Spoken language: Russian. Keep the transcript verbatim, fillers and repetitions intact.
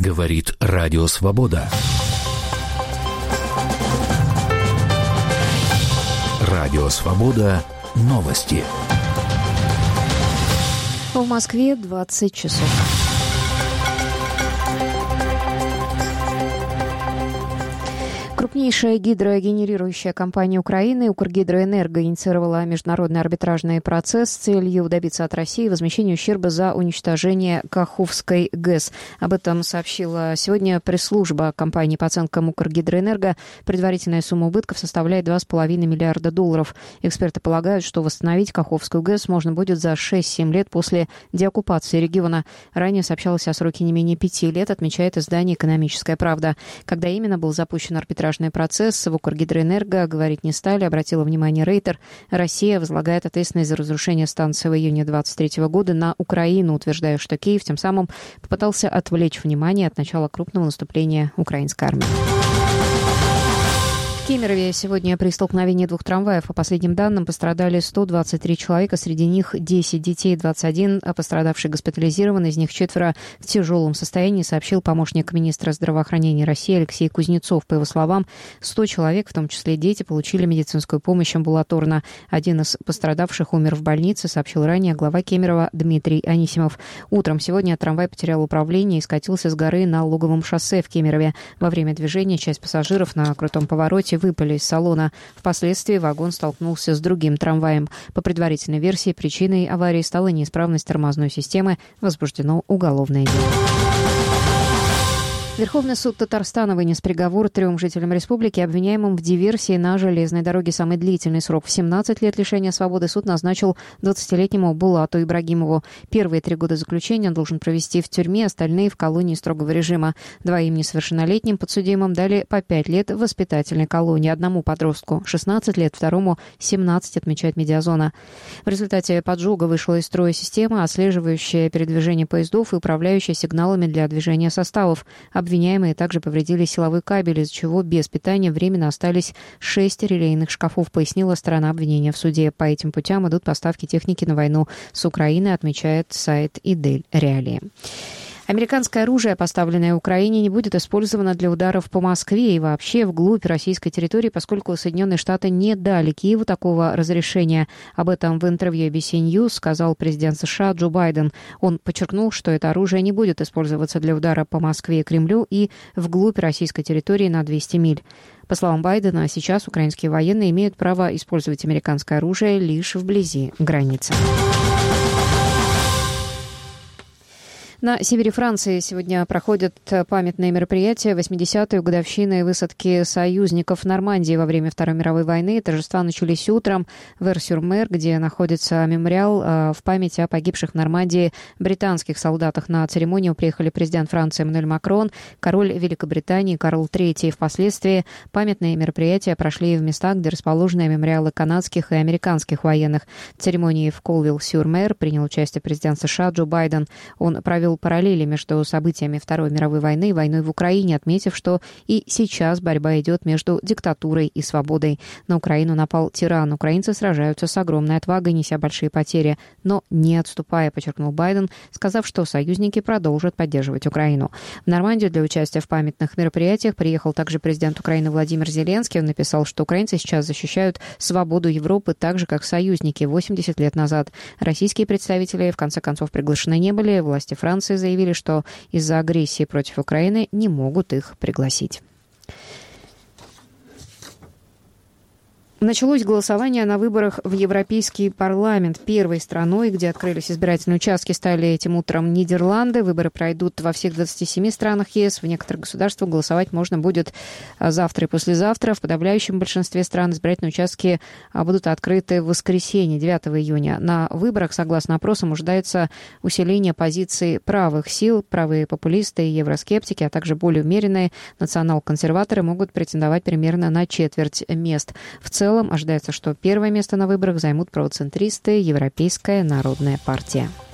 Говорит Радио Свобода. Радио Свобода. Новости. В Москве двадцать часов. Крупнейшая гидрогенерирующая компания Украины «Укргидроэнерго» инициировала международный арбитражный процесс с целью добиться от России возмещения ущерба за уничтожение Каховской ГЭС. Об этом сообщила сегодня пресс-служба компании по оценкам «Укргидроэнерго». Предварительная сумма убытков составляет два с половиной миллиарда долларов. Эксперты полагают, что восстановить Каховскую ГЭС можно будет за шесть-семь лет после деоккупации региона. Ранее сообщалось о сроке не менее пяти лет, отмечает издание «Экономическая правда». Когда именно был запущен арбитражный процесс, в «Укргидроэнерго» говорить не стали, обратила внимание Рейтер. Россия возлагает ответственность за разрушение станции в июне двадцать третьего года на Украину, утверждая, что Киев тем самым попытался отвлечь внимание от начала крупного наступления украинской армии. В Кемерове сегодня при столкновении двух трамваев, по последним данным, пострадали сто двадцать три человека, среди них десять детей, двадцать один пострадавший госпитализирован, из них четверо в тяжелом состоянии, сообщил помощник министра здравоохранения России Алексей Кузнецов. По его словам, сто человек, в том числе дети, получили медицинскую помощь амбулаторно. Один из пострадавших умер в больнице, сообщил ранее глава Кемерово Дмитрий Анисимов. Утром сегодня трамвай потерял управление и скатился с горы на Луговом шоссе в Кемерове. Во время движения часть пассажиров на крутом повороте выпали из салона. Впоследствии вагон столкнулся с другим трамваем. По предварительной версии, причиной аварии стала неисправность тормозной системы. Возбуждено уголовное дело. Верховный суд Татарстана вынес приговор трем жителям республики, обвиняемым в диверсии на железной дороге. Самый длительный срок в семнадцать лет лишения свободы суд назначил двадцатилетнему Булату Ибрагимову. Первые три года заключения он должен провести в тюрьме, остальные в колонии строгого режима. Двоим несовершеннолетним подсудимым дали по пять лет в воспитательной колонии. Одному подростку шестнадцать лет, второму семнадцать, отмечает Медиазона. В результате поджога вышла из строя система, отслеживающая передвижение поездов и управляющая сигналами для движения составов. Обвиняемые также повредили силовой кабель, из-за чего без питания временно остались шесть релейных шкафов, пояснила сторона обвинения в суде. По этим путям идут поставки техники на войну с Украиной, отмечает сайт Идель Реалии. Американское оружие, поставленное Украине, не будет использовано для ударов по Москве и вообще вглубь российской территории, поскольку Соединенные Штаты не дали Киеву такого разрешения. Об этом в интервью эй би си News сказал президент США Джо Байден. Он подчеркнул, что это оружие не будет использоваться для удара по Москве и Кремлю и вглубь российской территории на двести миль. По словам Байдена, сейчас украинские военные имеют право использовать американское оружие лишь вблизи границы. На севере Франции сегодня проходят памятные мероприятия восьмидесятой годовщины высадки союзников в Нормандии во время Второй мировой войны. Торжества начались утром в Эр-сюр-Мер, где находится мемориал в память о погибших в Нормандии британских солдатах. На церемонию приехали президент Франции Эммануэль Макрон, король Великобритании Карл третий. Впоследствии памятные мероприятия прошли в местах, где расположены мемориалы канадских и американских военных. В церемонии в Колвилл-сюр-Мер принял участие президент США Джо Байден. Он провел параллели между событиями Второй мировой войны и войной в Украине, отметив, что и сейчас борьба идет между диктатурой и свободой. На Украину напал тиран. Украинцы сражаются с огромной отвагой, неся большие потери, но не отступая, подчеркнул Байден, сказав, что союзники продолжат поддерживать Украину. В Нормандию для участия в памятных мероприятиях приехал также президент Украины Владимир Зеленский. Он написал, что украинцы сейчас защищают свободу Европы так же, как союзники восемьдесят лет назад. Российские представители, в конце концов, приглашены не были. Власти Франции заявили, что из-за агрессии против Украины не могут их пригласить. Началось голосование на выборах в Европейский парламент. Первой страной, где открылись избирательные участки, стали этим утром Нидерланды. Выборы пройдут во всех двадцати семи странах ЕС. В некоторых государствах голосовать можно будет завтра и послезавтра. В подавляющем большинстве стран избирательные участки будут открыты в воскресенье, девятого июня. На выборах, согласно опросам, ожидается усиление позиций правых сил. Правые популисты и евроскептики, а также более умеренные национал-консерваторы могут претендовать примерно на четверть мест. В целом, ожидается, что первое место на выборах займут правоцентристы, Европейская народная партия.